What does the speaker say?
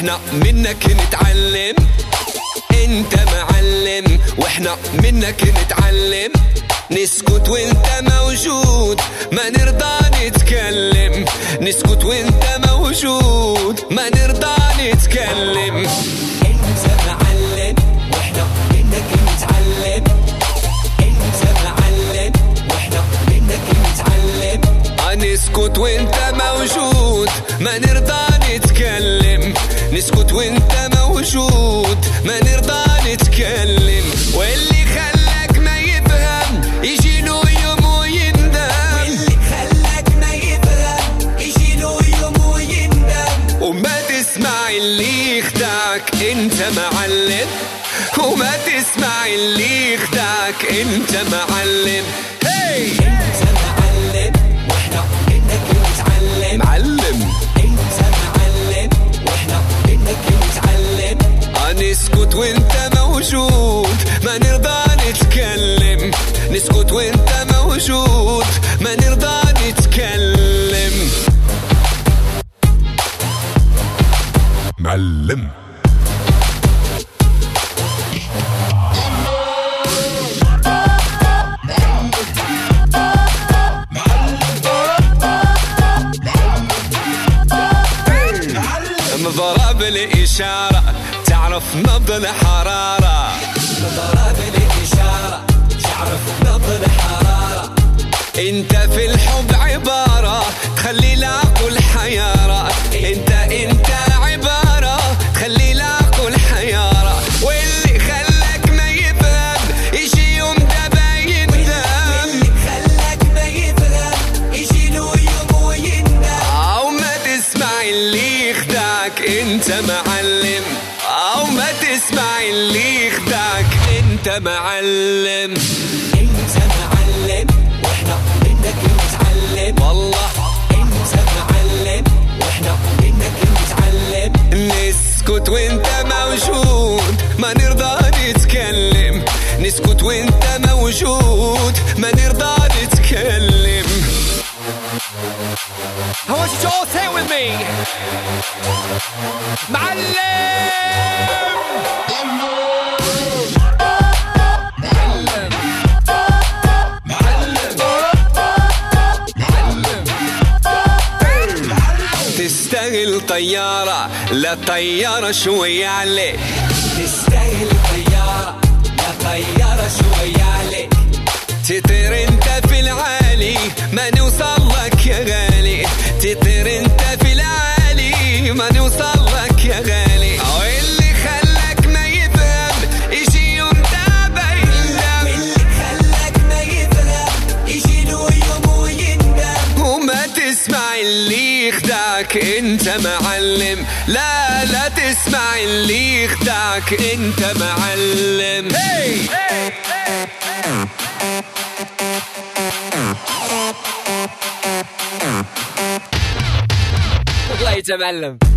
واحنا منك نتعلم. انت معلم واحنا منك نتعلم. نسكت وانت موجود ما نرضى نتكلم. نسكت وانت موجود ما نرضى نتكلم. انت معلم واحنا منك نتعلم. انت معلم واحنا منك نتعلم. نسكت وانت موجود ما نرضى نتكلم. نسكت وانت موجود ما نرضى نتكلم. واللي خلاك ما يفهم يجي له يوم ويندم. واللي خلاك ما يفهم يجي له يوم ويندم. وما تسمع اللي يخدعك انت معلم. وما تسمع اللي يخدعك انت معلم. هي انت معلم واحنا منك نتعلم. معلم انت معلم واحنا منك نتعلم. نسكت وانت موجود ما نرضى نتكلم. نسكت وانت موجود ما نرضى نتكلم. معلم مضرب الإشارة تعرف نبض الحرارة. مضرب الإشارة تعرف نبض الحرارة. انت في الحب عبارة تخلي العقل حيارة. انت عبارة تخلي العقل حيارة. واللي خلاك ما يفهم يجي يوم دابا يندم. واللي خلاك ما يفهم يجي له يوم ويندم. او ما تسمع اللي يخدعك انت معلم. او ما تسمع اللي يخدعك انت معلم. انت معلم واحنا منك نتعلم. والله انت معلم واحنا منك نتعلم. نسكت وانت موجود ما نرضى نتكلم. نسكت وانت موجود ما نرضى نتكلم. I want you to all say it with me. معلم تستاهل طيارة لا طيارة شوية عليك. تستاهل طيارة لا طيارة شوية عليك. تطير انت في العالي ما نوصل لك يا غالي. تطير انت في العالي ما نوصل لك يا غالي. واللي خلاك ما يفهم يجي يوم دابا يندم. واللي خلاك ما يفهم يجي له يوم ويندم. وما تسمع اللي يخدعك انت معلم. لا تسمع اللي يخدعك انت معلم. والله يا معلم.